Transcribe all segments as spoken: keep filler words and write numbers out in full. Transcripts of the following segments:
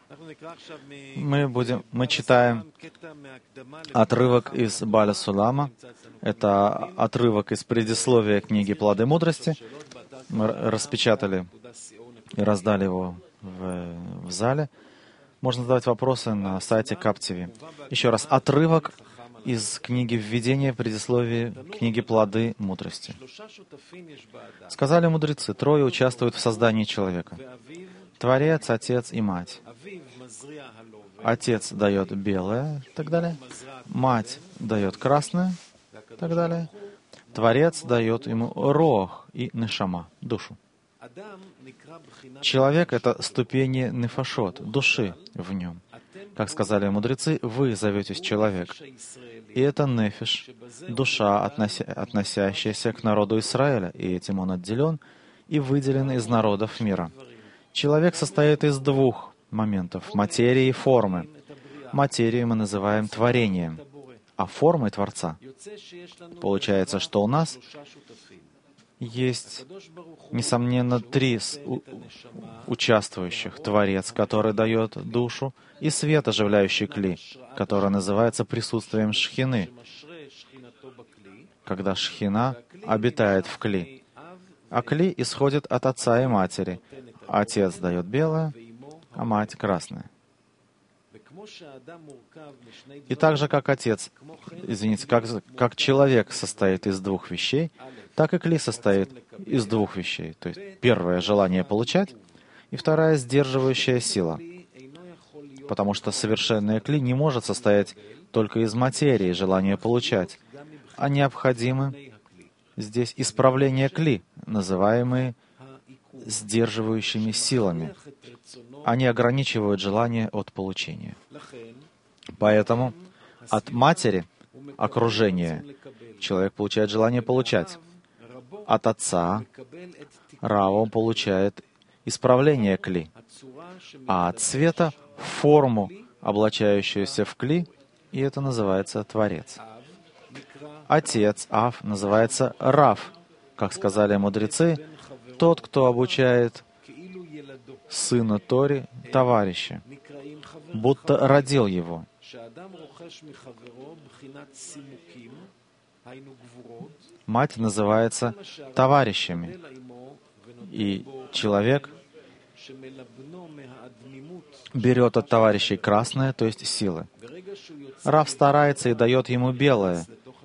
Мы, будем, мы читаем отрывок из Баля Сулама. Это отрывок из предисловия книги «Плоды мудрости». Мы распечатали и раздали его в, в зале. Можно задавать вопросы на сайте КапТВ. Еще раз, отрывок из книги «Введение предисловия книги «Плоды мудрости». Сказали мудрецы, трое участвуют в создании человека. Творец, Отец и Мать. Отец дает белое, и так далее. Мать дает красное, и так далее. Творец дает ему рох и нешама, душу. Человек — это ступени нефашот, души в нем. Как сказали мудрецы, вы зоветесь человек. И это нефиш, душа, относя, относящаяся к народу Израиля, и этим он отделен и выделен из народов мира. Человек состоит из двух моментов — материи и формы. Материю мы называем творением, а формой Творца. Получается, что у нас есть, несомненно, три участвующих. Творец, который дает душу, и свет, оживляющий кли, который называется присутствием шхины, когда шхина обитает в кли. А кли исходит от отца и матери. Отец дает белое, а мать — красное. И так же, как отец, извините, как, как человек состоит из двух вещей, так и кли состоит из двух вещей. То есть первое — желание получать, и вторая — сдерживающая сила. Потому что совершенное кли не может состоять только из материи, желания получать, а необходимы здесь исправления кли, называемые сдерживающими силами. Они ограничивают желание от получения. Поэтому от матери, окружения, человек получает желание получать. От отца, Ра, он получает исправление кли. А от света — форму, облачающуюся в кли, и это называется Творец. Отец, Ав, называется Рав. Как сказали мудрецы, тот, кто обучает сына Тори, товарища, будто родил его. Мать называется товарищами, и человек берет от товарищей красное, то есть силы. Рав старается и дает ему белое,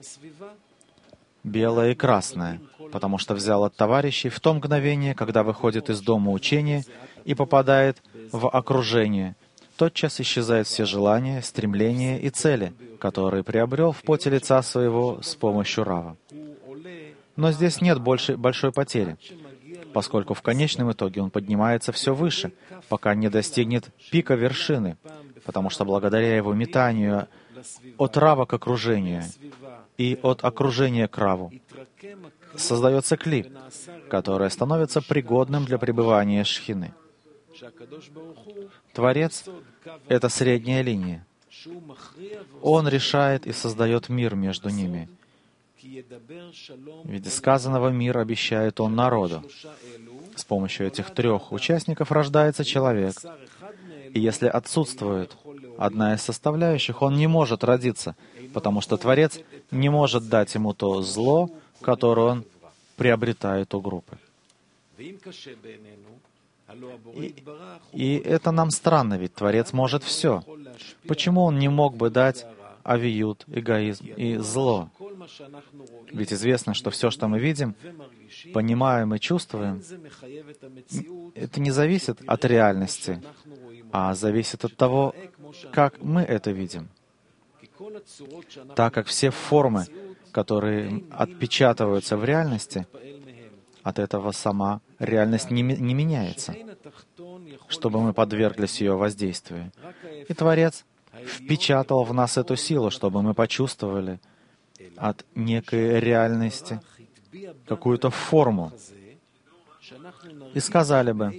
белое и красное, потому что взял от товарищей в то мгновение, когда выходит из дома учения и попадает в окружение. Тотчас исчезают все желания, стремления и цели, которые приобрел в поте лица своего с помощью Рава. Но здесь нет больше, большой потери, поскольку в конечном итоге он поднимается все выше, пока не достигнет пика вершины, потому что благодаря его метанию от Рава к окружению и от окружения к Раву создается кли, которое становится пригодным для пребывания шхины. Творец — это средняя линия. Он решает и создает мир между ними. В виде сказанного мир обещает Он народу. С помощью этих трех участников рождается человек. И если отсутствует одна из составляющих, он не может родиться, потому что Творец не может дать ему то зло, которое он приобретает у группы. И, и это нам странно, ведь Творец может все. Почему Он не мог бы дать авиют, эгоизм и зло? Ведь известно, что все, что мы видим, понимаем и чувствуем, это не зависит от реальности, а зависит от того, как мы это видим. Так как все формы, которые отпечатываются в реальности, от этого сама реальность не, не меняется, чтобы мы подверглись ее воздействию. И Творец впечатал в нас эту силу, чтобы мы почувствовали от некой реальности какую-то форму. И сказали бы,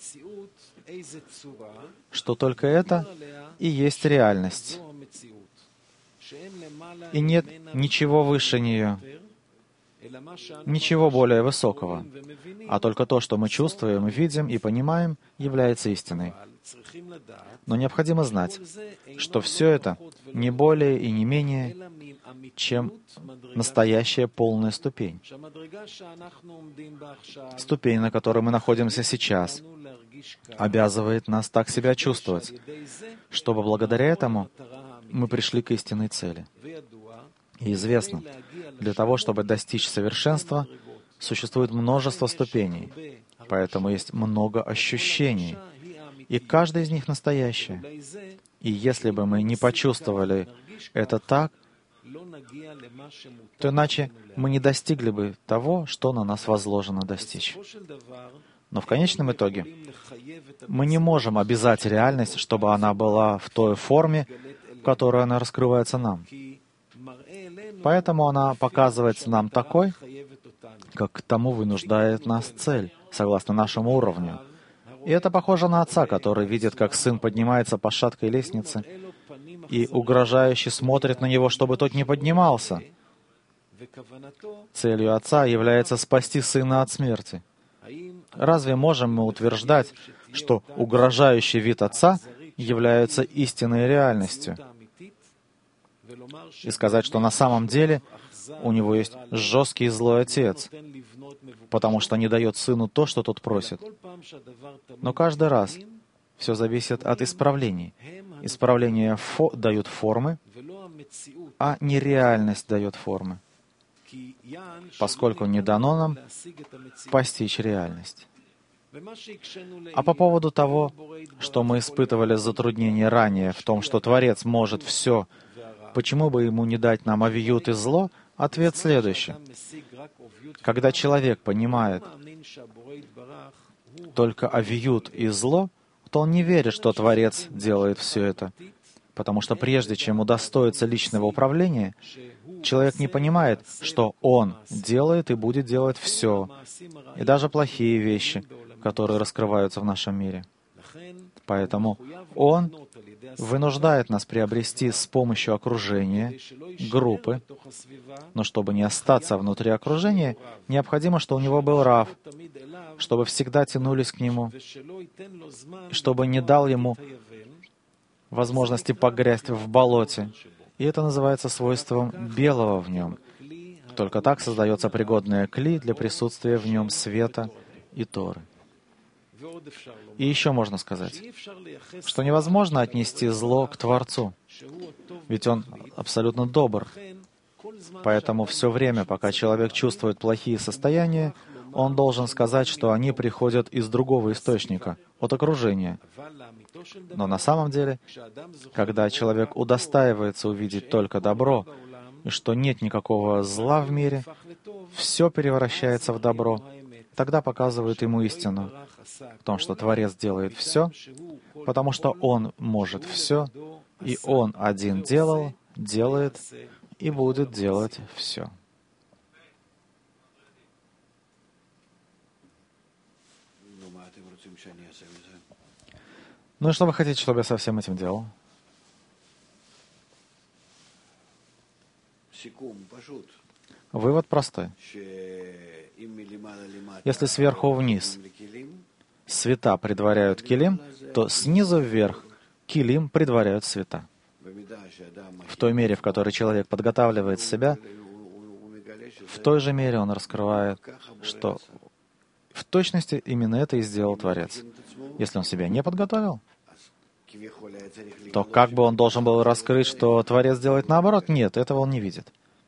что только это и есть реальность. И нет ничего выше нее. ничего более высокого, а только то, что мы чувствуем, видим и понимаем, является истиной. Но необходимо знать, что все это не более и не менее, чем настоящая полная ступень. Ступень, на которой мы находимся сейчас, обязывает нас так себя чувствовать, чтобы благодаря этому мы пришли к истинной цели. И известно, для того, чтобы достичь совершенства, существует множество ступеней, поэтому есть много ощущений, и каждая из них настоящая. И если бы мы не почувствовали это так, то иначе мы не достигли бы того, что на нас возложено достичь. Но в конечном итоге мы не можем обязать реальность, чтобы она была в той форме, в которой она раскрывается нам. Поэтому она показывается нам такой, как к тому вынуждает нас цель, согласно нашему уровню. И это похоже на отца, который видит, как сын поднимается по шаткой лестнице и угрожающе смотрит на него, чтобы тот не поднимался. Целью отца является спасти сына от смерти. Разве можем мы утверждать, что угрожающий вид отца является истинной реальностью? И сказать, что на самом деле у него есть жесткий и злой отец, потому что не дает сыну то, что тот просит. Но каждый раз все зависит от исправлений. Исправления фо- дают формы, а нереальность дает формы, поскольку не дано нам постичь реальность. А по поводу того, что мы испытывали затруднения ранее в том, что Творец может все, почему бы ему не дать нам авиют и зло? Ответ следующий. Когда человек понимает только авиют и зло, то он не верит, что Творец делает все это. Потому что прежде чем удостоиться личного управления, человек не понимает, что он делает и будет делать все, и даже плохие вещи, которые раскрываются в нашем мире. Поэтому он вынуждает нас приобрести с помощью окружения, группы, но чтобы не остаться внутри окружения, необходимо, чтобы у него был рав, чтобы всегда тянулись к нему, чтобы не дал ему возможности погрязть в болоте. И это называется свойством белого в нем. Только так создается пригодное кли для присутствия в нем света и Торы. И еще можно сказать, что невозможно отнести зло к Творцу, ведь Он абсолютно добр. Поэтому все время, пока человек чувствует плохие состояния, он должен сказать, что они приходят из другого источника, от окружения. Но на самом деле, когда человек удостаивается увидеть только добро, и что нет никакого зла в мире, все превращается в добро, тогда показывает ему истину в том, что Творец делает все, потому что Он может все, и Он один делал, делает и будет делать все. Ну и что вы хотите, чтобы я со всем этим делал? Вывод простой. Если сверху вниз света предваряют килим, то снизу вверх килим предваряют света. В той мере, в которой человек подготавливает себя, в той же мере он раскрывает, что в точности именно это и сделал Творец. Если он себя не подготовил, то как бы он должен был раскрыть, что Творец делает наоборот? Нет, этого он не видит.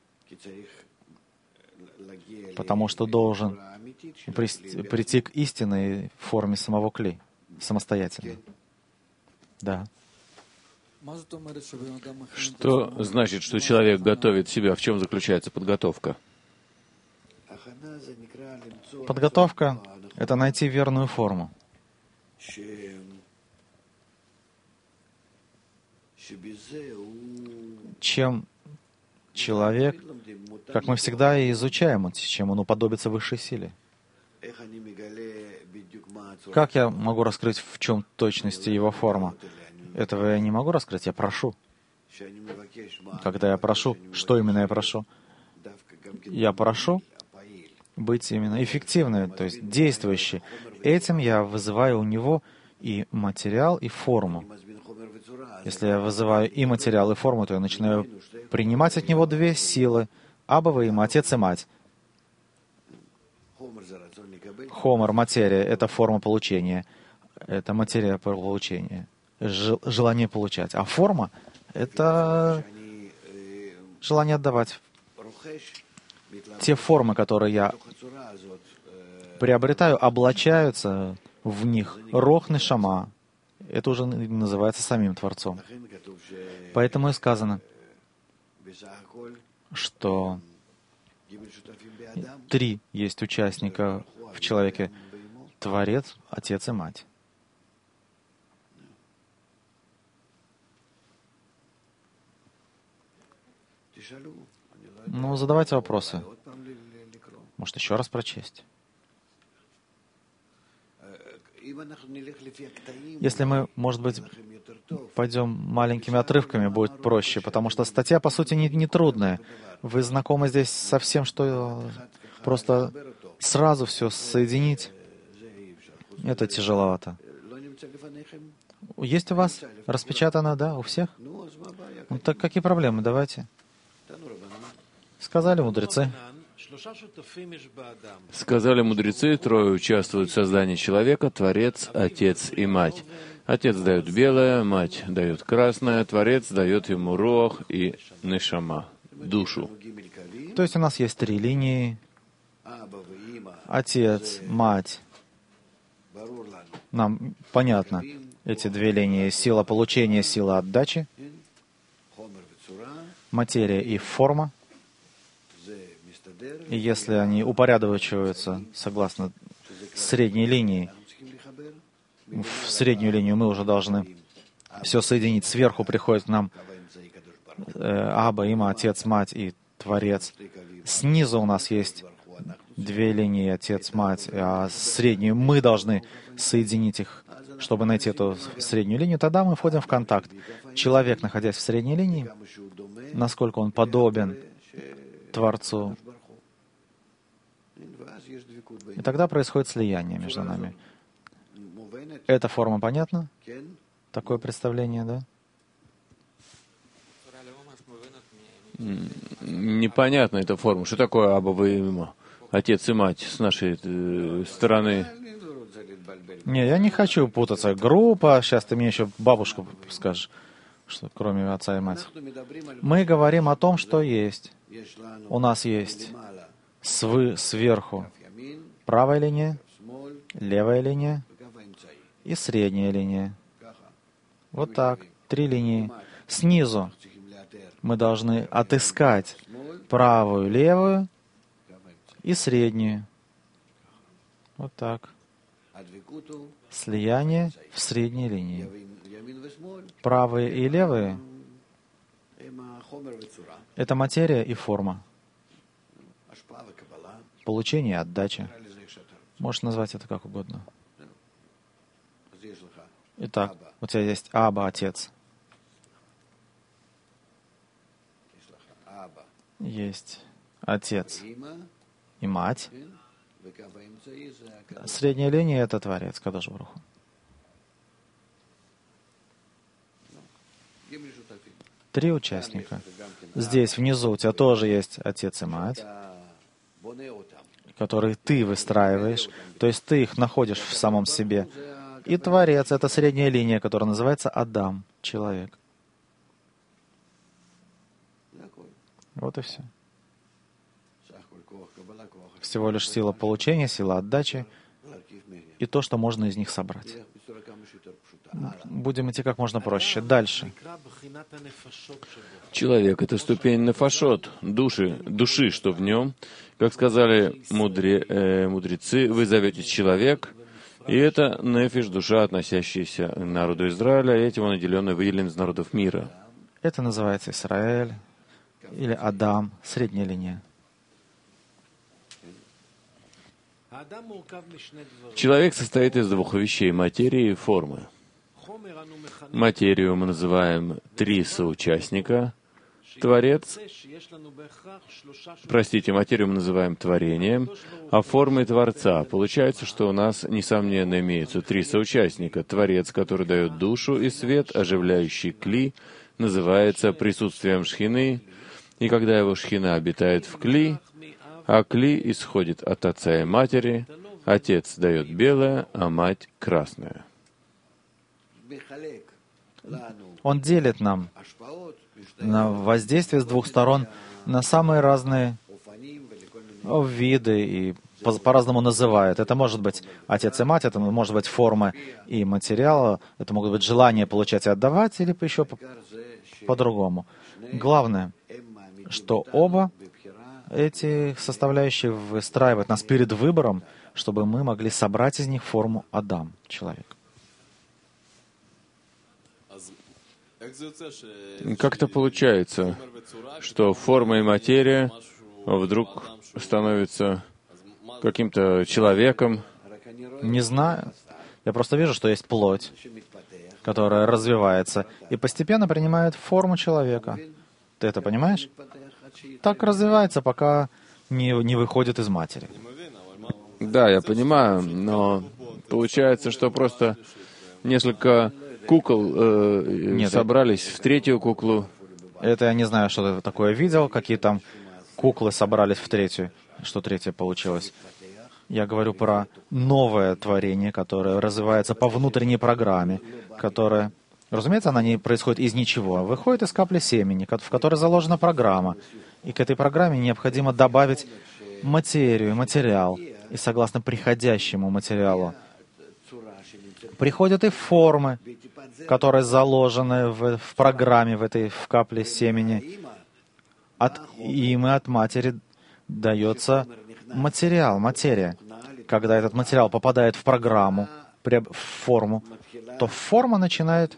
Потому что должен прийти к истинной форме самого кли, самостоятельно. Да. Что значит, что человек готовит себя? В чем заключается подготовка? Подготовка — это найти верную форму. Чем человек, как мы всегда и изучаем, чем он уподобится высшей силе. Как я могу раскрыть, в чем точности его форма? Этого я не могу раскрыть, я прошу. Когда я прошу, что именно я прошу? Я прошу быть именно эффективным, то есть действующий. Этим я вызываю у него и материал, и форму. Если я вызываю и материал, и форму, то я начинаю принимать от него две силы, Аба и Отец и Мать. Хомер, материя — это форма получения, это материя получения, желание получать. А форма — это желание отдавать. Те формы, которые я приобретаю, облачаются в них рох нешама. Это уже называется самим Творцом. Поэтому и сказано, что три есть участника в человеке: Творец, Отец и Мать. Ну, задавайте вопросы. Может, еще раз прочесть. Если мы, может быть, пойдем маленькими отрывками, будет проще, потому что статья, по сути, не, не трудная. Вы знакомы здесь со всем, что просто сразу все соединить. Это тяжеловато. Есть у вас распечатано, да, у всех? Ну, так какие проблемы? Давайте. Сказали мудрецы. Сказали мудрецы, трое участвуют в создании человека: Творец, Отец и Мать. Отец дает белое, Мать дает красное, Творец дает ему руах и нешама, душу. То есть у нас есть три линии. Отец, Мать. Нам понятно эти две линии: сила получения, сила отдачи, материя и форма. И если они упорядочиваются согласно средней линии, в среднюю линию мы уже должны все соединить. Сверху приходит к нам э, Аба, Има, Отец, Мать и Творец. Снизу у нас есть две линии: Отец, Мать, а среднюю мы должны соединить их, чтобы найти эту среднюю линию. Тогда мы входим в контакт. Человек, находясь в средней линии, насколько он подобен Творцу, и тогда происходит слияние между нами. Эта форма понятна? Такое представление, да? Непонятна эта форма. Что такое Аба и Има? Отец и Мать с нашей э, стороны. Не, я не хочу путаться. Группа, сейчас ты мне еще бабушку скажешь, что кроме отца и мать. Мы говорим о том, что есть. У нас есть свы, сверху правая линия, левая линия и средняя линия. Вот так. Три линии. Снизу мы должны отыскать правую, левую и среднюю. Вот так. Слияние в средней линии. Правые и левые — это материя и форма. Получение и отдача. Можешь назвать это как угодно. Итак, у тебя есть Аба, Отец. Есть Отец и Мать. Средняя линия — это Творец, Кадош Барух Ху. Три участника. Здесь внизу у тебя тоже есть Отец и Мать, которые ты выстраиваешь, то есть ты их находишь в самом себе. И Творец — это средняя линия, которая называется Адам, человек. Вот и все. Всего лишь сила получения, сила отдачи и то, что можно из них собрать. Будем идти как можно проще. Дальше. Человек — это ступень нефашот, души, души, что в нем. Как сказали мудре, э, мудрецы, вы зоветесь человек, и это нефиш, душа, относящаяся к народу Израиля, и этим он наделен и выделен из народов мира. Это называется Исраэль или Адам, средняя линия. Человек состоит из двух вещей — материи и формы. Материю мы называем три соучастника: Творец, простите, материю мы называем творением, а формой Творца. Получается, что у нас, несомненно, имеются три соучастника. Творец, который дает душу и свет, оживляющий кли, называется присутствием шхины, и когда его шхина обитает в кли, а кли исходит от отца и матери, отец дает белое, а мать — красное. Он делит нам на воздействие с двух сторон на самые разные виды и по- по-разному называют. Это может быть отец и мать, это может быть форма и материал, это могут быть желания получать и отдавать, или еще по- по-другому. Главное, что оба эти составляющие выстраивают нас перед выбором, чтобы мы могли собрать из них форму Адам, человек. Как-то получается, что форма и материя вдруг становятся каким-то человеком. Не знаю. Я просто вижу, что есть плоть, которая развивается и постепенно принимает форму человека. Ты это понимаешь? Так развивается, пока не, не выходит из матери. Да, я понимаю, но получается, что просто несколько кукол э, Нет, собрались в третью куклу. Это я не знаю, что ты такое видел, какие там куклы собрались в третью, что третья получилось. Я говорю про новое творение, которое развивается по внутренней программе, которое, разумеется, она не происходит из ничего, а выходит из капли семени, в которой заложена программа. И к этой программе необходимо добавить материю, материал. И согласно приходящему материалу приходят и формы, которые заложены в, в программе, в этой в капле семени. От им и от матери дается материал, материя. Когда этот материал попадает в программу, в форму, то форма начинает,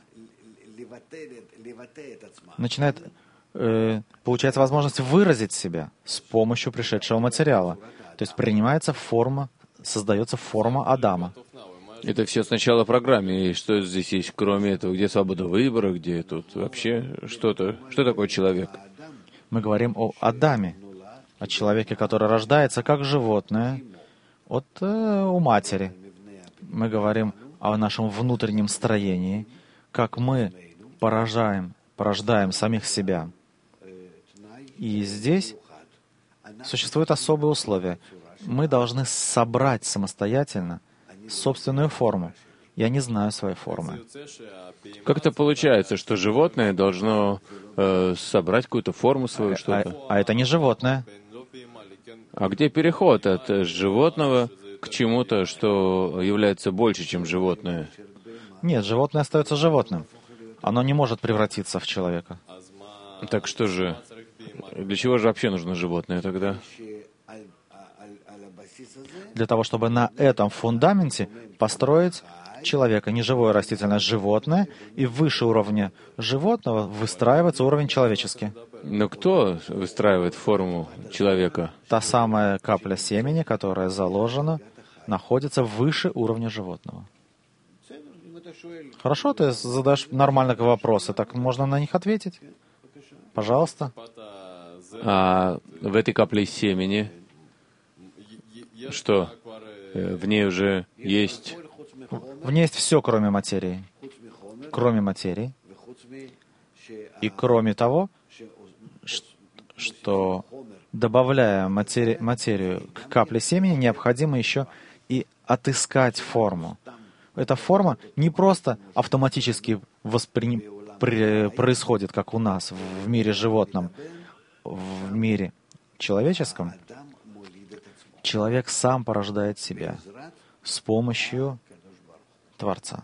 начинает э, получается возможность выразить себя с помощью пришедшего материала. То есть принимается форма, создается форма Адама. Это все сначала в программе. И что здесь есть, кроме этого? Где свобода выбора? Где тут вообще что-то? Что такое человек? Мы говорим о Адаме, о человеке, который рождается как животное от э, у матери. Мы говорим о нашем внутреннем строении, как мы поражаем, порождаем самих себя. И здесь существуют особые условия. Мы должны собрать самостоятельно собственную форму. Я не знаю своей формы. Как это получается, что животное должно э, собрать какую-то форму свою, А, что-то? а это не животное. А где переход от животного к чему-то, что является больше, чем животное? Нет, животное остается животным. Оно не может превратиться в человека. Так что же, для чего же вообще нужно животное тогда? Для того, чтобы на этом фундаменте построить человека, не живое растительное, животное, и выше уровня животного выстраивается уровень человеческий. Но кто выстраивает форму человека? Та самая капля семени, которая заложена, находится выше уровня животного. Хорошо, ты задашь нормально вопросы, так можно на них ответить? Пожалуйста. А в этой капле семени что? В ней уже есть... В ней есть все, кроме материи. Кроме материи. И кроме того, что, добавляя матери, материю к капле семени, необходимо еще и отыскать форму. Эта форма не просто автоматически воспри... при... происходит, как у нас, в мире животном, в мире человеческом. Человек сам порождает себя с помощью Творца.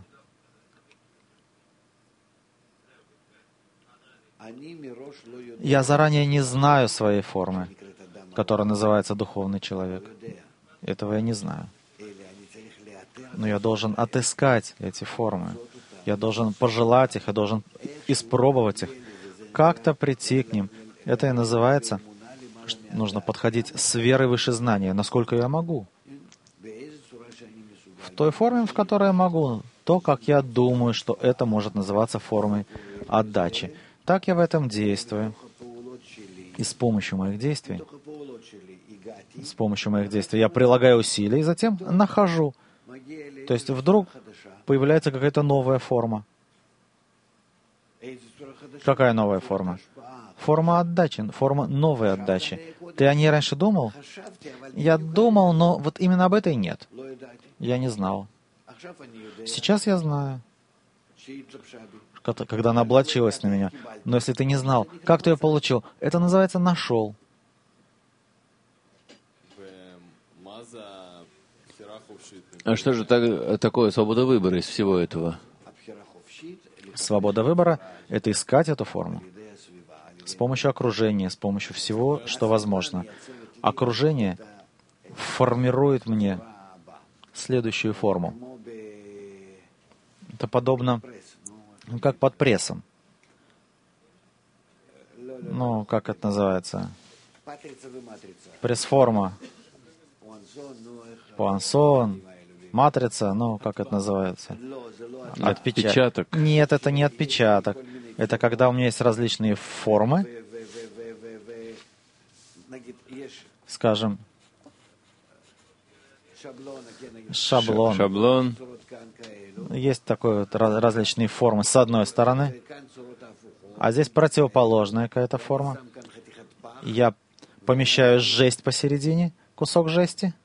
Я заранее не знаю своей формы, которая называется духовный человек. Этого я не знаю. Но я должен отыскать эти формы. Я должен пожелать их, я должен испробовать их, как-то прийти к ним. Это и называется, нужно подходить с верой выше знания, насколько я могу. В той форме, в которой я могу, то, как я думаю, что это может называться формой отдачи. Так я в этом действую. И с помощью моих действий, с помощью моих действий я прилагаю усилия и затем нахожу. То есть вдруг появляется какая-то новая форма. Какая новая форма? Форма отдачи, форма новой отдачи. Ты о ней раньше думал? Я думал, но вот именно об этой нет. Я не знал. Сейчас я знаю, когда она облачилась на меня. Но если ты не знал, как ты ее получил, это называется «нашел». А что же так, такое свобода выбора из всего этого? Свобода выбора — это искать эту форму с помощью окружения, с помощью всего, что возможно. Окружение формирует мне следующую форму. Это подобно, ну, как под прессом. Ну, как это называется? Пресс-форма. Пуансон, матрица, ну, как это называется? Отпечаток. Нет, это не отпечаток. Это когда у меня есть различные формы, скажем, шаблон. Шаблон. Есть такой вот различные формы с одной стороны, а здесь противоположная какая-то форма. Я помещаю жесть посередине, кусок жести,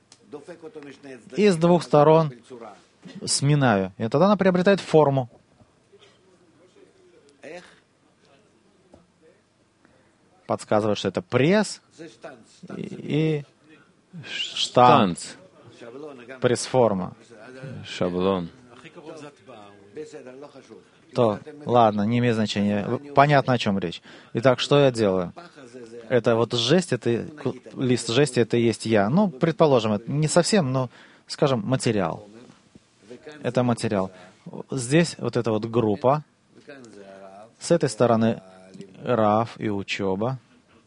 и с двух сторон сминаю. И тогда она приобретает форму. Подсказывает, что это пресс и, и штанц. Пресс-форма. Шаблон. То, ладно, не имеет значения. Понятно, о чем речь. Итак, что я делаю? Это вот жесть, это лист жести, это и есть я. Ну, предположим, это не совсем, но, скажем, материал. Это материал. Здесь вот эта вот группа. С этой стороны Рав и учеба.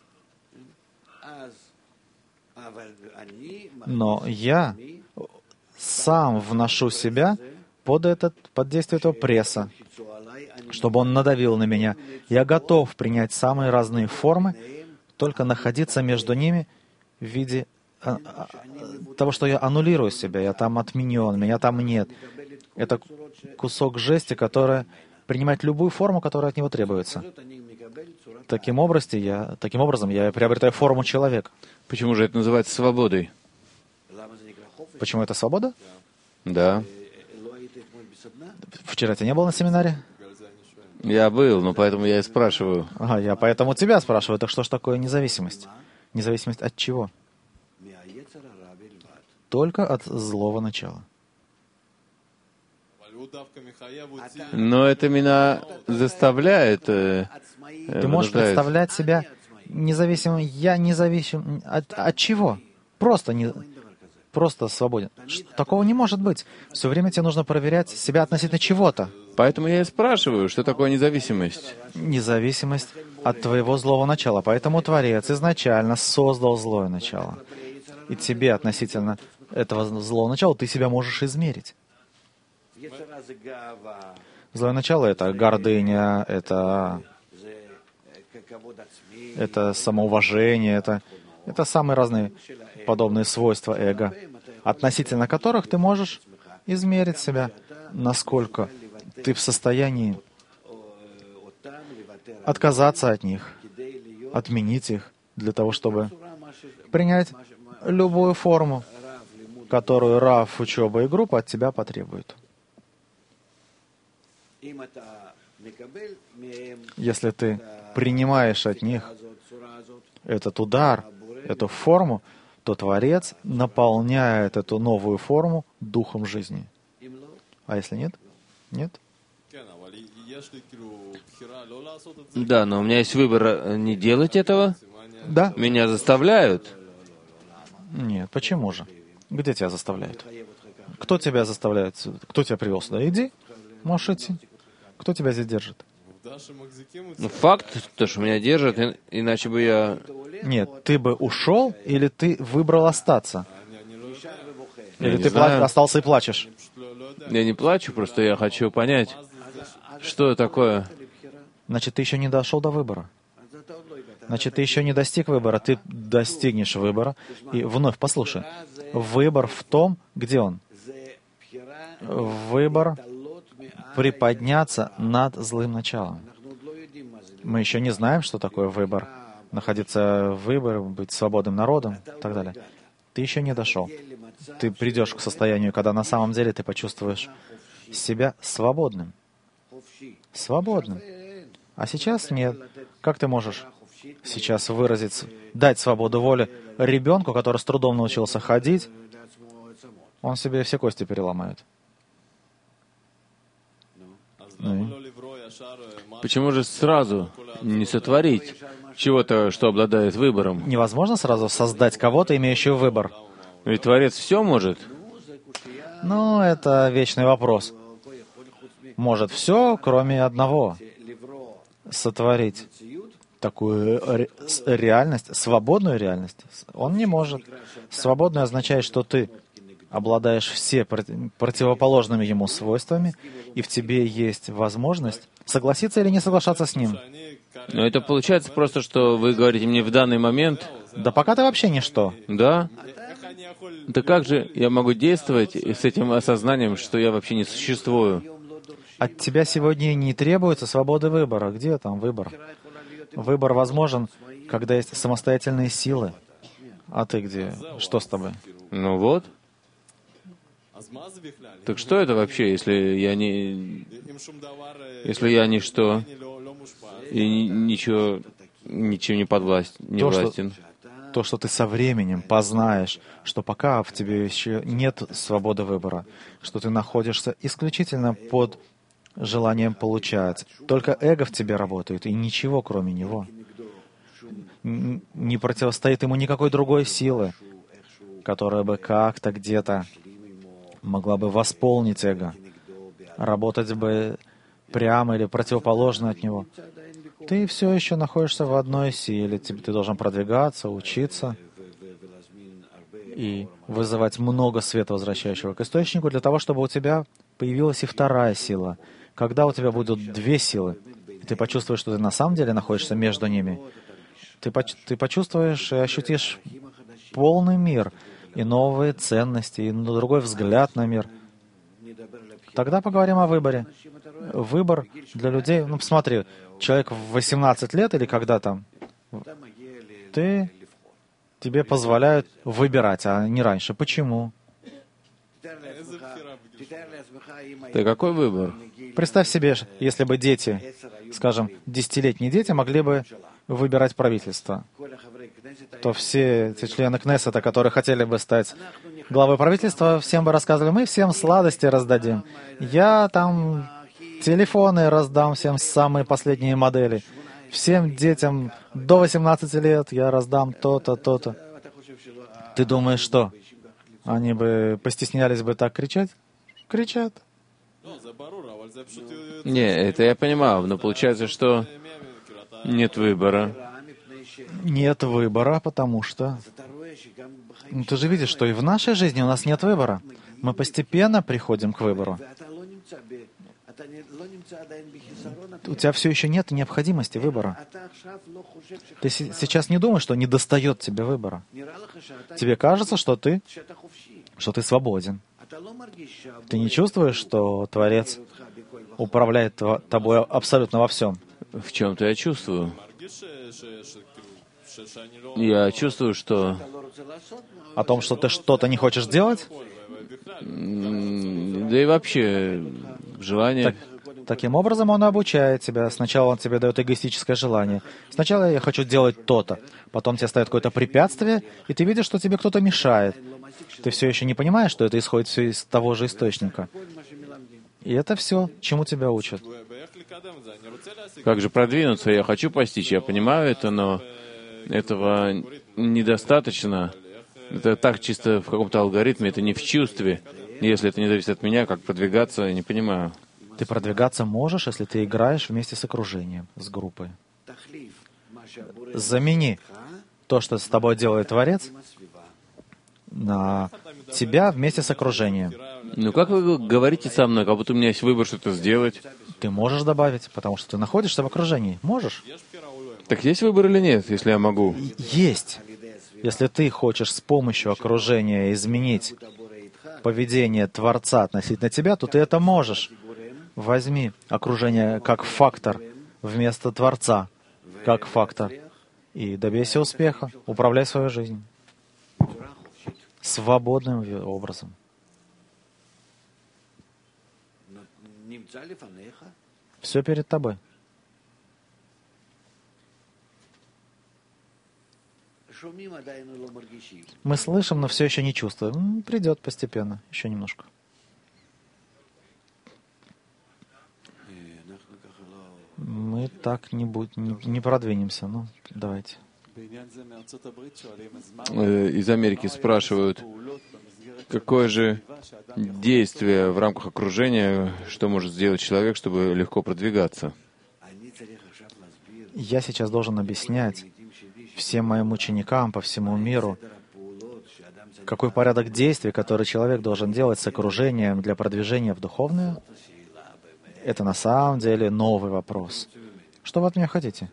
Но я сам вношу себя под, этот, под действие этого пресса, чтобы он надавил на меня. Я готов принять самые разные формы, только находиться между ними в виде а, а, того, что я аннулирую себя, я там отменен, меня там нет. Это кусок жести, который принимает любую форму, которая от него требуется. Таким образом, я, таким образом, я приобретаю форму человека. Почему же это называется свободой? Почему это свобода? Да. Вчера ты не был на семинаре? Я был, но поэтому я и спрашиваю. Ага, я поэтому тебя спрашиваю. Так что ж такое независимость? Независимость от чего? Только от злого начала. Но это меня заставляет... Э, Ты можешь представлять себя независимым. Я независим от, от чего? Просто не... Просто свободен. Такого не может быть. Все время тебе нужно проверять себя относительно чего-то. Поэтому я и спрашиваю, что такое независимость? Независимость от твоего злого начала. Поэтому Творец изначально создал злое начало. И тебе относительно этого злого начала ты себя можешь измерить. Злое начало — это гордыня, это, это самоуважение, это, это самые разные подобные свойства эго, относительно которых ты можешь измерить себя, насколько ты в состоянии отказаться от них, отменить их, для того, чтобы принять любую форму, которую Рав, учеба и группа от тебя потребуют. Если ты принимаешь от них этот удар, эту форму, то Творец наполняет эту новую форму духом жизни. А если нет? Нет? Да, но у меня есть выбор не делать этого. Да. Меня заставляют. Нет, почему же? Где тебя заставляют? Кто тебя заставляет? Кто тебя привел сюда? Иди, можешь идти. Кто тебя здесь держит? Ну, факт, то, что меня держат, иначе бы я... Нет, ты бы ушел, или ты выбрал остаться? Я Или не ты знаю. пла- остался и плачешь? Я не плачу, просто я хочу понять, что такое. Значит, ты еще не дошел до выбора. Значит, ты еще не достиг выбора, ты достигнешь выбора. И вновь послушай. Выбор в том, где он? Выбор приподняться над злым началом. Мы еще не знаем, что такое выбор. Находиться в выборе, быть свободным народом и так далее. Ты еще не дошел. Ты придешь к состоянию, когда на самом деле ты почувствуешь себя свободным. Свободным. А сейчас нет. Как ты можешь сейчас выразить, дать свободу воли ребенку, который с трудом научился ходить? Он себе все кости переломает. Ну. Почему же сразу не сотворить чего-то, что обладает выбором? Невозможно сразу создать кого-то, имеющего выбор. Ведь Творец все может. Ну, это вечный вопрос. Может все, кроме одного. Сотворить такую ре- реальность, свободную реальность. Он не может. Свободную означает, что ты обладаешь все противоположными ему свойствами, и в тебе есть возможность согласиться или не соглашаться с ним. Но это получается просто, что вы говорите мне в данный момент. Да пока ты вообще ничто. Да? Да как же я могу действовать с этим осознанием, что я вообще не существую? От тебя сегодня не требуется свободы выбора. Где там выбор? Выбор возможен, когда есть самостоятельные силы. А ты где? Что с тобой? Ну вот. Так что это вообще, если я не... Если я ничто и ничего, ничем не подвласть, не То, властен? Что, то, что ты со временем познаешь, что пока в тебе еще нет свободы выбора, что ты находишься исключительно под желанием получать. Только эго в тебе работает, и ничего кроме него. Не противостоит ему никакой другой силы, которая бы как-то где-то могла бы восполнить эго, работать бы прямо или противоположно от него. Ты все еще находишься в одной силе. Ты должен продвигаться, учиться и вызывать много света, возвращающего к источнику, для того, чтобы у тебя появилась и вторая сила. Когда у тебя будут две силы, и ты почувствуешь, что ты на самом деле находишься между ними, ты, поч- ты почувствуешь и ощутишь полный мир, и новые ценности, и другой взгляд на мир. Тогда поговорим о выборе. Выбор для людей... Ну, посмотри, человек в восемнадцать лет или когда там, ты, тебе позволяют выбирать, а не раньше. Почему? Да какой выбор? Представь себе, если бы дети, скажем, десятилетние дети могли бы выбирать правительство, то все эти члены Кнессета, которые хотели бы стать главой правительства, всем бы рассказывали, мы всем сладости раздадим. Я там телефоны раздам всем самые последние модели. Всем детям до восемнадцати лет я раздам то-то, то-то. Ты думаешь, что? Они бы постеснялись бы так кричать? Кричат. Не, это я понимаю, но получается, что нет выбора. Нет выбора, потому что... Ну, ты же видишь, что и в нашей жизни у нас нет выбора. Мы постепенно приходим к выбору. У тебя все еще нет необходимости выбора. Ты с- сейчас не думаешь, что не достает тебе выбора. Тебе кажется, что ты, что ты свободен. Ты не чувствуешь, что Творец управляет тво- тобой абсолютно во всем? В чем-то я чувствую. Я чувствую, что... О том, что ты что-то не хочешь делать? м, Да и вообще, желание... Так, таким образом он обучает тебя. Сначала он тебе дает эгоистическое желание. Сначала я хочу делать то-то. Потом тебе ставят какое-то препятствие, и ты видишь, что тебе кто-то мешает. Ты все еще не понимаешь, что это исходит все из того же источника. И это все, чему тебя учат. Как же продвинуться? Я хочу постичь, я понимаю это, но этого недостаточно. Это так чисто в каком-то алгоритме, это не в чувстве. Если это не зависит от меня, как продвигаться, я не понимаю. Ты продвигаться можешь, если ты играешь вместе с окружением, с группой. Замени то, что с тобой делает Творец, на тебя вместе с окружением. Ну как вы говорите со мной, как будто у меня есть выбор что-то сделать? Ты можешь добавить, потому что ты находишься в окружении. Можешь. Так есть выбор или нет, если я могу? Есть. Если ты хочешь с помощью окружения изменить поведение Творца относительно тебя, то ты это можешь. Возьми окружение как фактор вместо Творца как фактор и добейся успеха. Управляй свою жизнь свободным образом. Все перед тобой. Мы слышим, но все еще не чувствуем. Придет постепенно, еще немножко. Мы так не, будь, не, не продвинемся. Ну, давайте. Из Америки спрашивают, какое же действие в рамках окружения, что может сделать человек, чтобы легко продвигаться? Я сейчас должен объяснять всем моим ученикам по всему миру, какой порядок действий, который человек должен делать с окружением для продвижения в духовное. Это на самом деле новый вопрос. Что вы от меня хотите?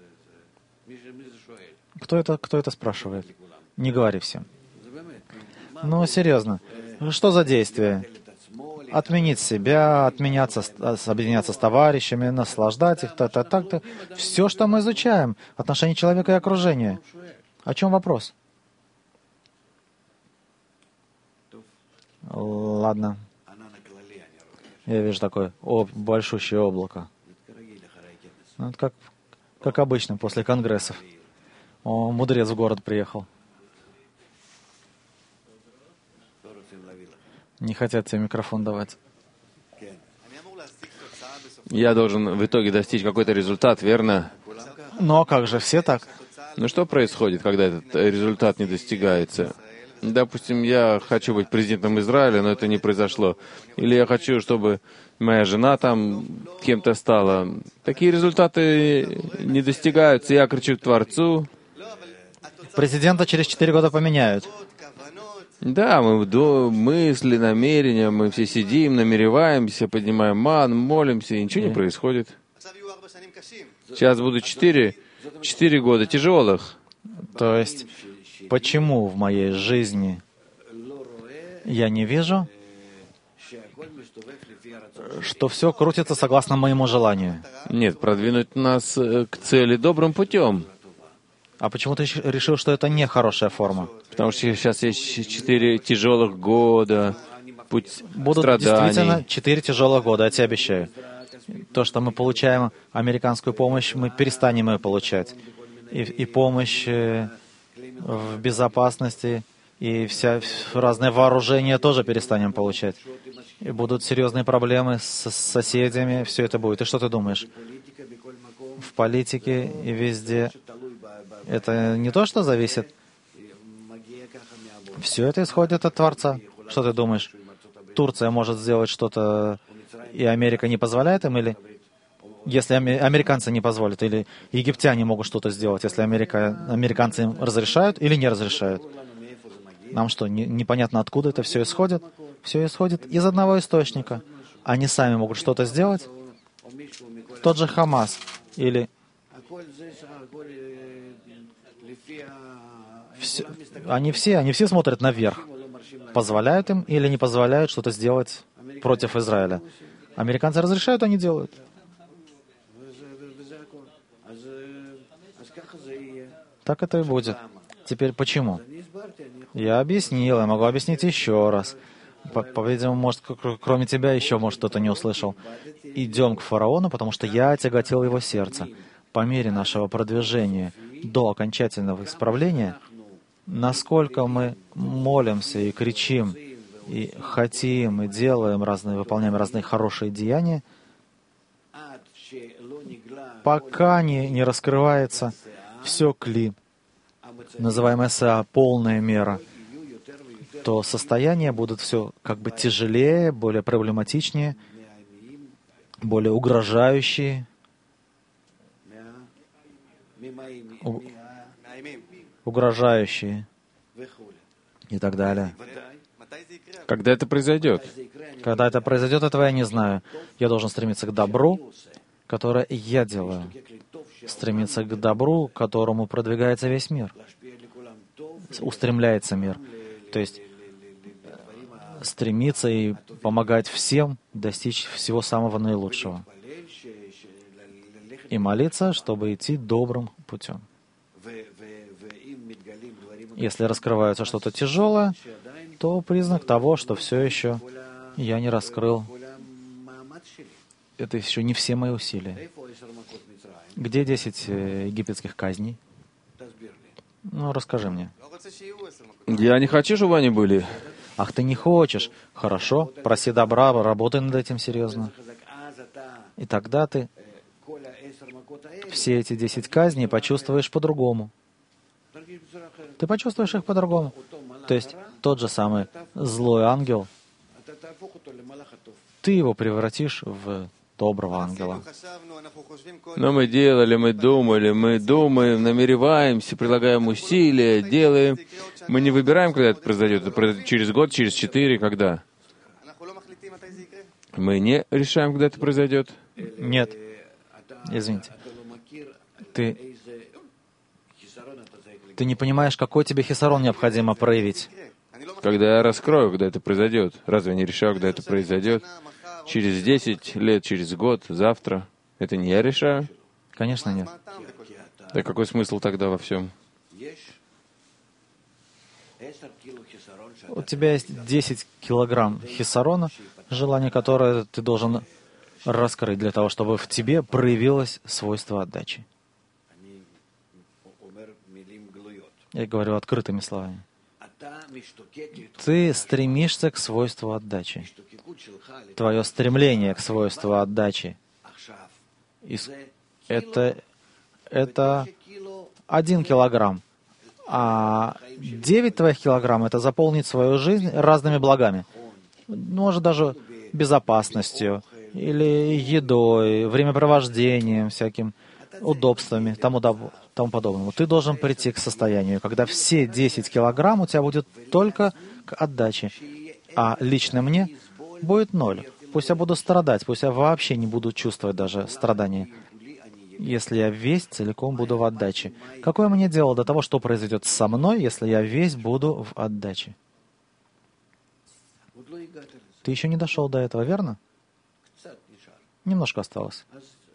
Кто это, кто это спрашивает? Не говори всем. Ну, серьезно. Что за действие? Отменить себя, отменяться, объединяться с товарищами, наслаждать их, так, так, так. Все, что мы изучаем, отношения человека и окружения. О чем вопрос? Ладно. Я вижу такое о, большущее облако. Ну, это как, как обычно после конгрессов. О, мудрец в город приехал. Не хотят тебе микрофон давать. Я должен в итоге достичь какой-то результат, верно? Ну а как же, все так? Но что происходит, когда этот результат не достигается? Допустим, я хочу быть президентом Израиля, но это не произошло. Или я хочу, чтобы моя жена там кем-то стала. Такие результаты не достигаются. Я кричу к Творцу. Президента через четыре года поменяют. Да, мы до мысли, намерения, мы все сидим, намереваемся, поднимаем ман, молимся, и ничего не происходит. Сейчас будут четыре, четыре года тяжелых. То есть, почему в моей жизни я не вижу, что все крутится согласно моему желанию? Нет, продвинуть нас к цели добрым путем. А почему ты решил, что это не хорошая форма? Потому что сейчас есть четыре тяжелых года, путь Будут страданий. Действительно четыре тяжелых года, я тебе обещаю. То, что мы получаем американскую помощь, мы перестанем ее получать. И, и помощь в безопасности, и вся, разные вооружения тоже перестанем получать. И будут серьезные проблемы с соседями, все это будет. И что ты думаешь? В политике и везде это не то, что зависит. Все это исходит от Творца. Что ты думаешь? Турция может сделать что-то, и Америка не позволяет им? Или если американцы не позволят? Или египтяне могут что-то сделать, если Америка, американцы им разрешают или не разрешают? Нам что, не, непонятно, откуда это все исходит? Все исходит из одного источника. Они сами могут что-то сделать? Тот же Хамас. Или... Все, они все, они все смотрят наверх. Позволяют им или не позволяют что-то сделать против Израиля. Американцы разрешают, они делают. Так это и будет. Теперь почему? Я объяснил, я могу объяснить еще раз. По-видимому, может, кроме тебя еще, может, кто-то не услышал. Идем к фараону, потому что я тяготил его сердце. По мере нашего продвижения до окончательного исправления, насколько мы молимся и кричим, и хотим, и делаем разные, выполняем разные хорошие деяния, пока не, не раскрывается все кли, называемая СА, полная мера, то состояния будут все как бы тяжелее, более проблематичнее, более угрожающие, у, угрожающие и так далее. Когда это произойдет? Когда это произойдет, этого я не знаю. Я должен стремиться к добру, которое я делаю, стремиться к добру, к которому продвигается весь мир, устремляется мир. То есть стремиться и помогать всем достичь всего самого наилучшего. И молиться, чтобы идти добрым путем. Если раскрывается что-то тяжелое, то признак того, что все еще я не раскрыл. Это еще не все мои усилия. Где десять египетских казней? Ну, расскажи мне. Я не хочу, чтобы они были. Ах, ты не хочешь? Хорошо, проси добра, работай над этим серьезно. И тогда ты все эти десять казней почувствуешь по-другому. Ты почувствуешь их по-другому. То есть тот же самый злой ангел, ты его превратишь в доброго ангела. Но мы делали, мы думали, мы думаем, намереваемся, прилагаем усилия, делаем. Мы не выбираем, когда это произойдет. Это произойдет через год, через четыре, когда? Мы не решаем, когда это произойдет? Нет. Извините. Ты, ты не понимаешь, какой тебе хисарон необходимо проявить. Когда я раскрою, когда это произойдет. Разве я не решаю, когда это произойдет? Через десять лет, через год, завтра. Это не я решаю? Конечно, нет. Да какой смысл тогда во всем? У тебя есть десять килограмм хисарона, желание, которое ты должен раскрыть для того, чтобы в тебе проявилось свойство отдачи. Я говорю открытыми словами. Ты стремишься к свойству отдачи. Твое стремление к свойству отдачи — это, это один килограмм. А девять твоих килограмм — это заполнить свою жизнь разными благами. Может, даже безопасностью, или едой, времяпровождением, всяким удобствами, тому, тому подобному. Ты должен прийти к состоянию, когда все десять килограмм у тебя будет только к отдаче, а лично мне будет ноль. Пусть я буду страдать, пусть я вообще не буду чувствовать даже страдания, если я весь целиком буду в отдаче. Какое мне дело до того, что произойдет со мной, если я весь буду в отдаче? Ты еще не дошел до этого, верно? Немножко осталось.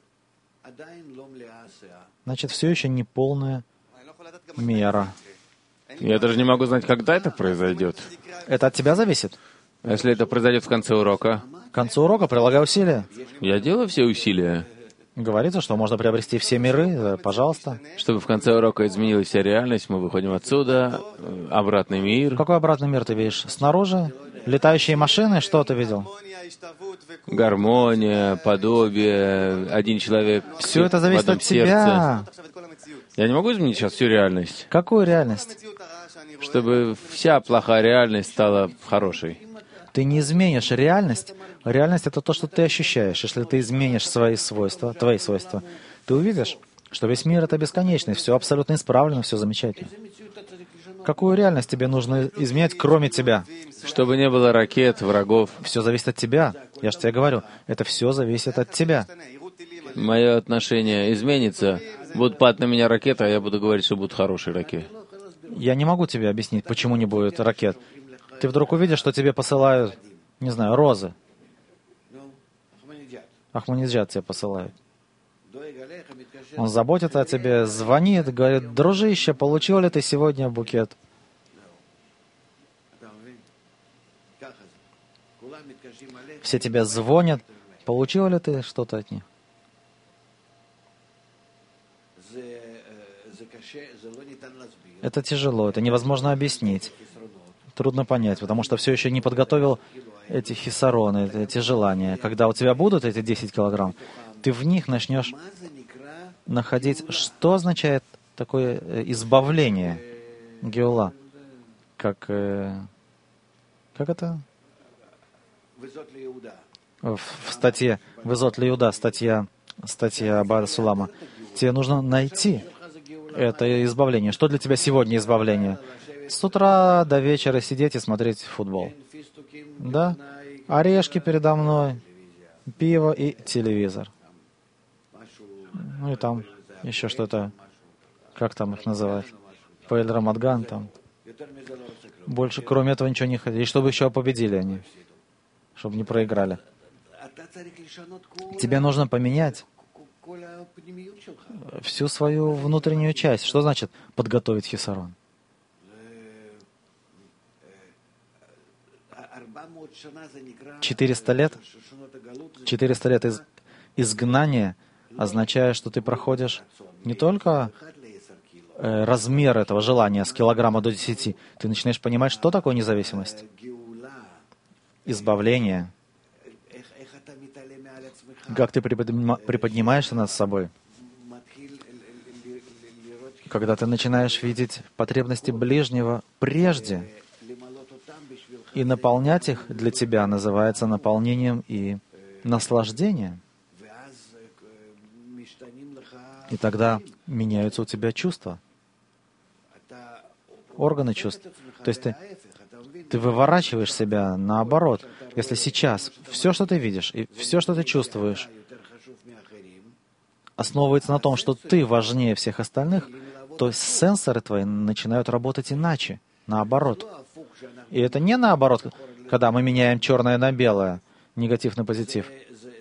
Значит, все еще не полная мера. Я даже не могу знать, когда это произойдет. Это от тебя зависит? А если это произойдет в конце урока? К концу урока прилагай усилия. Я делаю все усилия. Говорится, что можно приобрести все миры, пожалуйста. Чтобы в конце урока изменилась вся реальность, мы выходим отсюда, обратный мир. Какой обратный мир ты видишь? Снаружи? Летающие машины? Что ты видел? Гармония, подобие, один человек. Все это зависит от тебя. Я не могу изменить сейчас всю реальность. Какую реальность? Чтобы вся плохая реальность стала хорошей. Ты не изменишь реальность. Реальность — это то, что ты ощущаешь. Если ты изменишь свои свойства, твои свойства, ты увидишь, что весь мир — это бесконечность, все абсолютно исправлено, все замечательно. Какую реальность тебе нужно изменять, кроме тебя? Чтобы не было ракет, врагов. Все зависит от тебя. Я же тебе говорю, это все зависит от тебя. Мое отношение изменится. Будут падать на меня ракеты, а я буду говорить, что будут хорошие ракеты. Я не могу тебе объяснить, почему не будет ракет. Ты вдруг увидишь, что тебе посылают, не знаю, розы. Ахмадинеджад тебе посылает. Он заботится о тебе, звонит, говорит: дружище, получил ли ты сегодня букет? Все тебе звонят, получил ли ты что-то от них? Это тяжело, это невозможно объяснить. Трудно понять, потому что все еще не подготовил эти хисароны, эти желания. Когда у тебя будут эти десять килограмм, ты в них начнешь находить, что означает такое избавление, геула. Как, э, как это? В, в статье «Везот ли Иуда», статья, статья Баада Сулама. Тебе нужно найти это избавление. Что для тебя сегодня избавление? С утра до вечера сидеть и смотреть футбол. Да? Орешки передо мной, пиво и телевизор. Ну и там еще что-то, как там их называют, Пэль Рамадган там. Больше кроме этого ничего не хотели. И чтобы еще победили они, чтобы не проиграли. Тебе нужно поменять всю свою внутреннюю часть. Что значит подготовить хисарон? Четыреста лет, четыреста лет из, изгнания означает, что ты проходишь не только э, размер этого желания с килограмма до десяти, ты начинаешь понимать, что такое независимость, избавление, как ты приподнима, приподнимаешься над собой, когда ты начинаешь видеть потребности ближнего прежде, и наполнять их для тебя называется наполнением и наслаждением. И тогда меняются у тебя чувства, органы чувств. То есть ты, ты выворачиваешь себя наоборот. Если сейчас все, что ты видишь, и все, что ты чувствуешь, основывается на том, что ты важнее всех остальных, то сенсоры твои начинают работать иначе, наоборот. И это не наоборот, когда мы меняем черное на белое, негатив на позитив.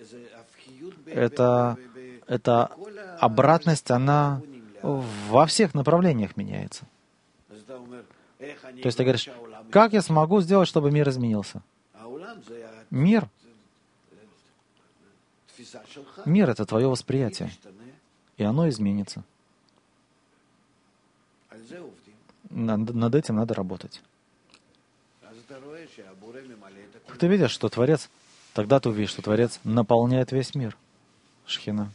Это, это обратность, она во всех направлениях меняется. То есть ты говоришь, как я смогу сделать, чтобы мир изменился? Мир. Мир — это твое восприятие. И оно изменится. Над, над этим надо работать. Ты видишь, что Творец, тогда ты увидишь, что Творец наполняет весь мир. Шхина.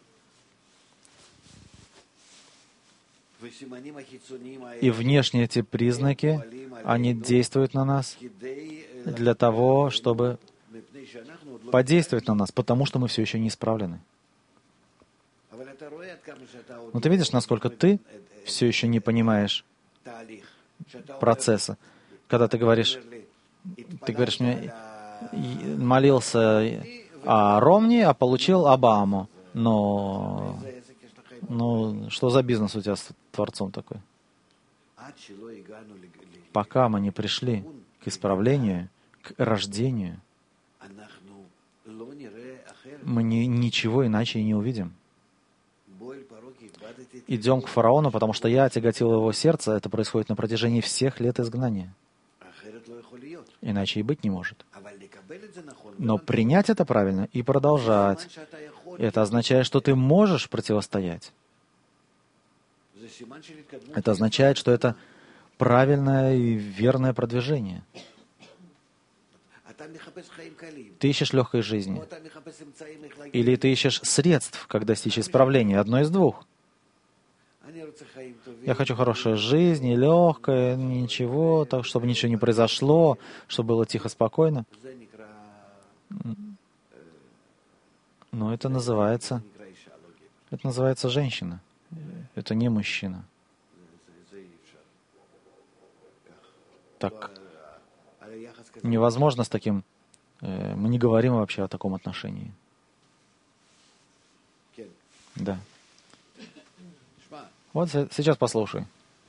И внешние эти признаки, они действуют на нас для того, чтобы подействовать на нас, потому что мы все еще не исправлены. Но ты видишь, насколько ты все еще не понимаешь процесса. Когда ты говоришь, ты говоришь мне, молился о Ромни, а получил Обаму. Но, ну, что за бизнес у тебя с Творцом такой? Пока мы не пришли к исправлению, к рождению, мы ни, ничего иначе и не увидим. Идем к фараону, потому что я отяготил его сердце. Это происходит на протяжении всех лет изгнания. Иначе и быть не может. Но принять это правильно и продолжать, это означает, что ты можешь противостоять. Это означает, что это правильное и верное продвижение. Ты ищешь легкой жизни. Или ты ищешь средств, как достичь исправления. Одно из двух. Я хочу хорошей жизни, легкой, ничего, так, чтобы ничего не произошло, чтобы было тихо, спокойно. Но это называется, это называется женщина. Это не мужчина. Так невозможно с таким. Э, мы не говорим вообще о таком отношении. Да. Вот сейчас послушай.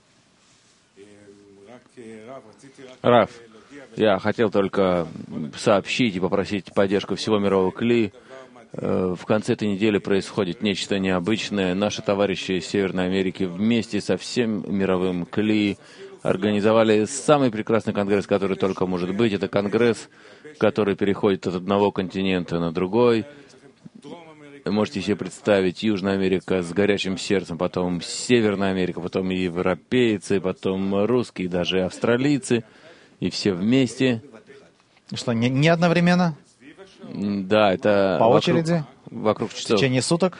Рав, я хотел только сообщить и попросить поддержку всего мирового Кли. В конце этой недели происходит нечто необычное. Наши товарищи из Северной Америки вместе со всем мировым Кли организовали самый прекрасный конгресс, который только может быть. Это конгресс, который переходит от одного континента на другой. Можете себе представить, Южная Америка с горячим сердцем, потом Северная Америка, потом европейцы, потом русские, даже австралийцы, и все вместе. Что, не, не одновременно? Да, это по вокруг, очереди? Вокруг часов. В течение суток?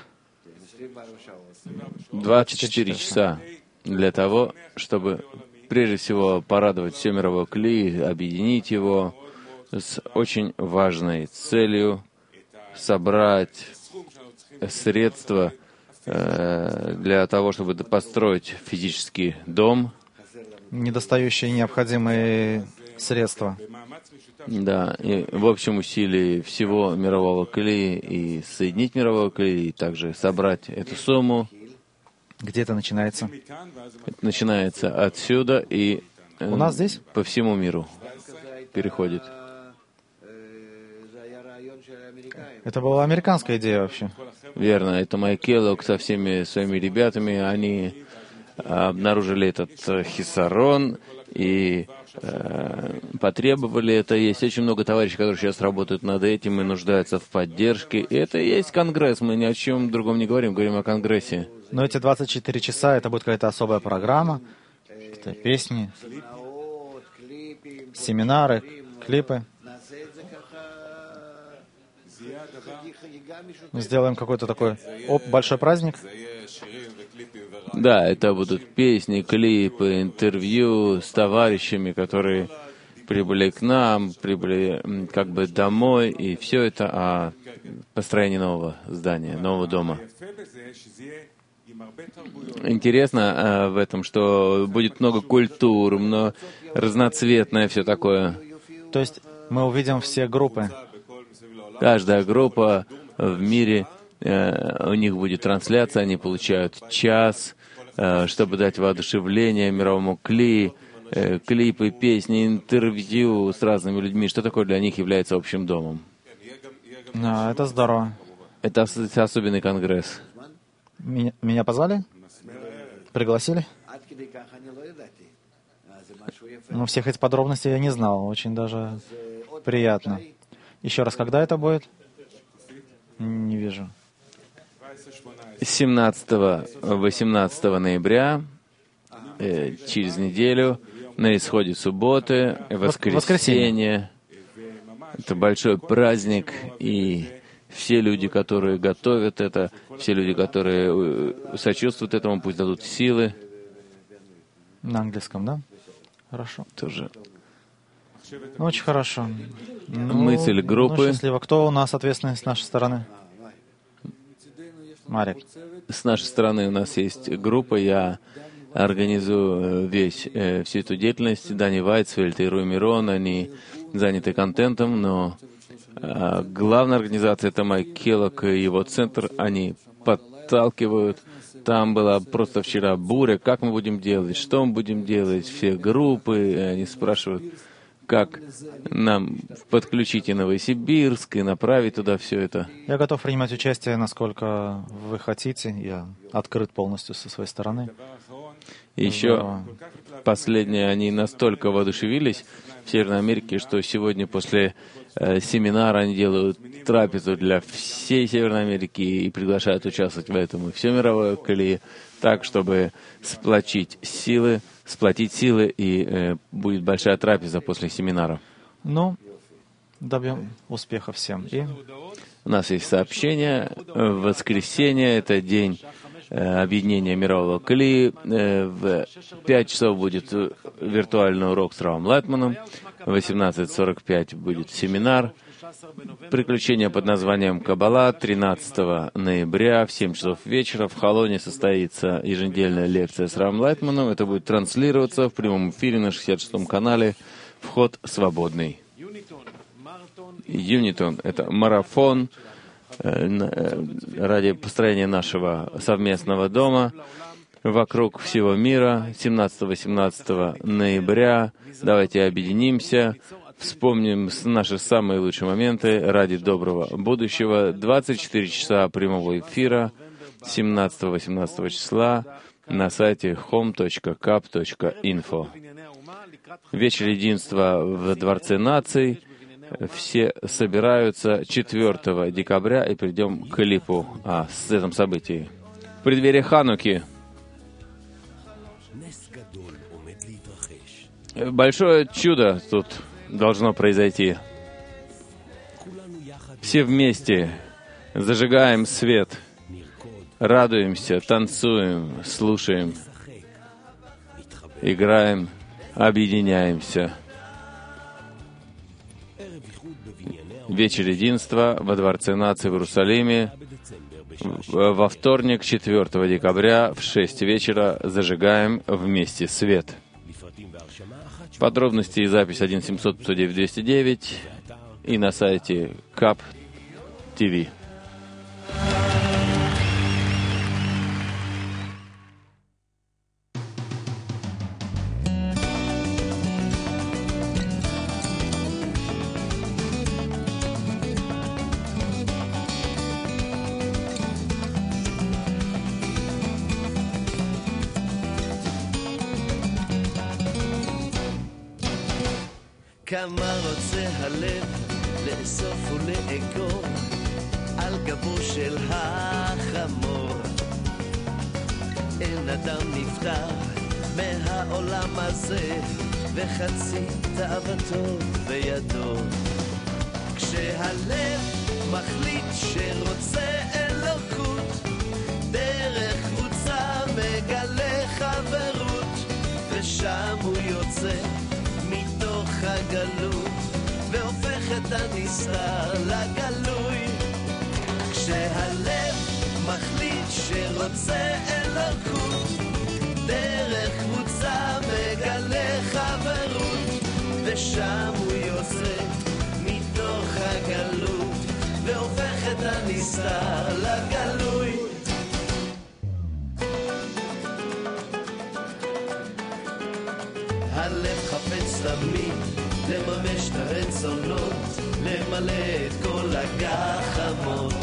двадцать четыре часа для того, чтобы прежде всего порадовать все мировое Кли, объединить его с очень важной целью собрать средства э, для того, чтобы построить физический дом. Недостающие необходимые средства. Да, и в общем усилии всего мирового клея и соединить мирового клея, и также собрать эту сумму. Где это начинается? Это начинается отсюда и э, У нас здесь? по всему миру переходит. Это была американская идея вообще. Верно, это Майк Келлог со всеми своими ребятами, они обнаружили этот хисарон и э, потребовали это. Есть очень много товарищей, которые сейчас работают над этим и нуждаются в поддержке. И это и есть Конгресс, мы ни о чем другом не говорим, говорим о Конгрессе. Но эти двадцать четыре часа, это будет какая-то особая программа, какие-то песни, семинары, клипы. Мы сделаем какой-то такой оп, большой праздник. Да, это будут песни, клипы, интервью с товарищами, которые прибыли к нам, прибыли как бы домой, и все это о построении нового здания, нового дома. Интересно э, в этом, что будет много культур, много разноцветное все такое. То есть мы увидим все группы. Каждая группа в мире, э, у них будет трансляция, они получают час, э, чтобы дать воодушевление мировому клею, э, клипы, песни, интервью с разными людьми. Что такое для них является общим домом? А, это здорово. Это ос- особенный конгресс. Меня, меня позвали? Пригласили? Ну, всех этих подробностей я не знал. Очень даже приятно. Еще раз, когда это будет? Не вижу. семнадцатого-восемнадцатого ноября, э, через неделю, на исходе субботы, воскресенье. Воскресенье. Это большой праздник, и все люди, которые готовят это, все люди, которые сочувствуют этому, пусть дадут силы. На английском, да? Хорошо. Тоже. Очень хорошо. Ну, Мысль группы. Ну, счастливо. Кто у нас ответственный с нашей стороны? Марик. С нашей стороны у нас есть группа, я организую весь, э, всю эту деятельность. Дани Вайцфельд и Руи Мирон, они заняты контентом, но э, главная организация — это Майк Келлог и его центр, они подталкивают. Там была просто вчера буря, как мы будем делать, что мы будем делать, все группы, они спрашивают, как нам подключить и Новосибирск, и направить туда все это. Я готов принимать участие, насколько вы хотите. Я открыт полностью со своей стороны. И еще последнее, они настолько воодушевились в Северной Америке, что сегодня после э, семинара они делают трапезу для всей Северной Америки и приглашают участвовать в этом и все мировое колее, так, чтобы сплотить силы, сплотить силы, и э, будет большая трапеза после семинара. Ну, добьем успеха всем. И у нас есть сообщение. В воскресенье — это день э, объединения мирового клея. Э, в пять часов будет виртуальный урок с Равом Лайтманом. В восемнадцать сорок пять будет семинар. Приключение под названием «Каббала». тринадцатого ноября в семь часов вечера в Холоне состоится еженедельная лекция с Равом Лайтманом. Это будет транслироваться в прямом эфире на шестьдесят шестом канале. Вход свободный. Юнитон — это марафон э, ради построения нашего совместного дома вокруг всего мира. семнадцатого-восемнадцатого ноября давайте объединимся, вспомним наши самые лучшие моменты ради доброго будущего. двадцать четыре часа прямого эфира семнадцатого-восемнадцатого числа на сайте home точка кап точка инфо. Вечер единства в Дворце наций. Все собираются четвёртого декабря, и придем к клипу о этом событии. В преддверии Хануки большое чудо тут должно произойти. Все вместе зажигаем свет, радуемся, танцуем, слушаем, играем, объединяемся. Вечер единства во Дворце наций в Иерусалиме во вторник, четвёртого декабря в шесть вечера зажигаем вместе свет. Подробности и запись один семьсот пятьсот девять двести девять и на сайте кап точка ти ви. כמה רוצה הלב לאסוף ולאגור על גבו של החמור. אין אדם נפטר מהעולם הזה וחצי תאוותו בידו. כשהלב מחליט שרוצה אלוקות, דרך קבוצה מגלה חברות, ושם הוא יוצא מתוך הגלות והופך את הנסתר לגלוי. כשהלב מחליט שרוצה אלוקות, דרך קבוצה מגלה חברות, ושם הוא יוצא מתוך הגלות והופך את הנסתר לגלוי. הלב חפץ תמיד לממש את הרצונות, למלא את כל הגחמות.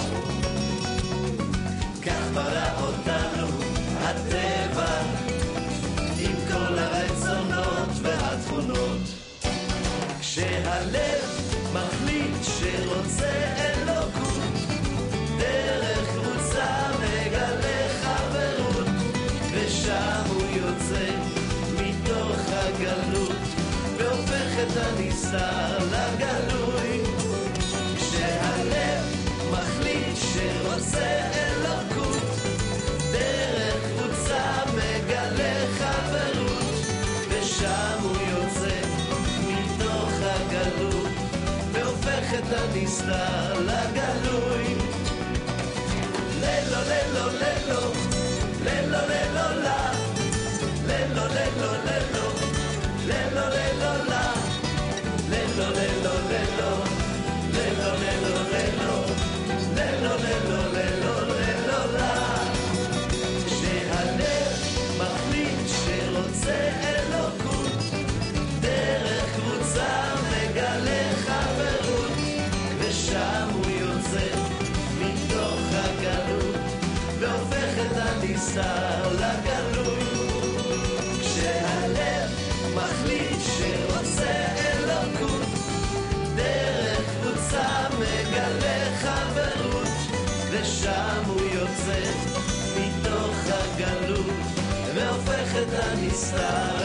כך ברא אותנו הטבע עם כל הרצונות והתכונות. כשהלב מחליט שרוצה אלוקות, דרך קבוצה מגלה חברות, ושם הוא יוצא מתוך הגלות והופך את הנסתר לגלוי. כשהלב מחליט שרוצה אלוקות, דרך קבוצה מגלה חברות, ושם הוא יוצא מתוך הגלות והופך את הנסתר לגלוי. ללו ללו ללו ללו ללו לה ללו ללו ללו ללו ללו לה ללו ללו ללו ללו ללו ללו ללו ללו ללו ללו לה. כשהלב מחליט שרוצה אלוקות, דרך קבוצה מגלה חברות, ושם הוא יוצא מתוך הגלות והופך את הנסתר לגלוי. כשהלב מחליט שרוצה אלוקות, דרך קבוצה מגלה חברות, ושם הוא יוצא מתוך הגלות והופך את הנסתר